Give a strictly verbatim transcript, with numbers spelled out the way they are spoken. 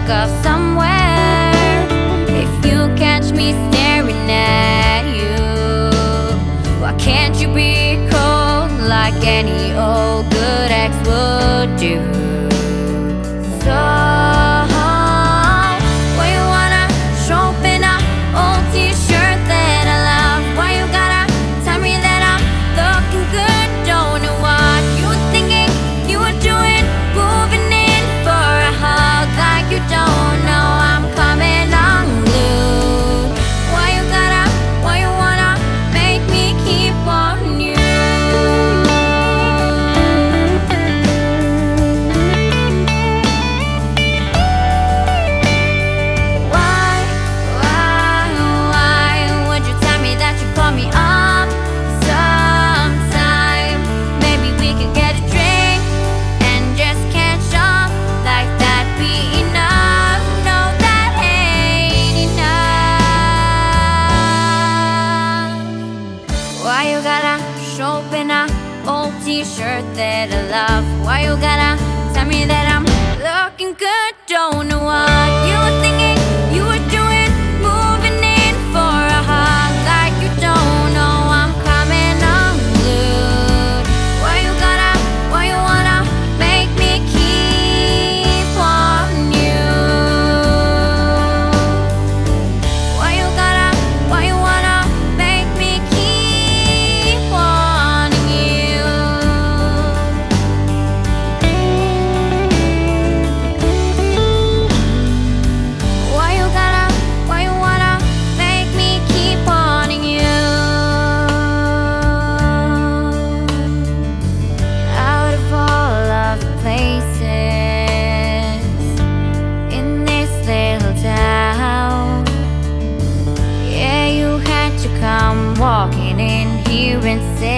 back of somewhere. If you catch me staring at you, why can't you be cold like any old good ex would do? So why you gotta show up in a old t-shirt that I love? Why you gotta tell me that I'm looking good? Don't know what you were thinking, you were doing, moving in for a hug like you don't know I'm coming unglued. Why you gotta, why you wanna make me keep wanting you? Why you gotta, why you wanna make me keep wanting you? Why you gotta, why you wanna make me keep wanting you? Out of all of the places in this little town, yeah, you had to come walking in here and say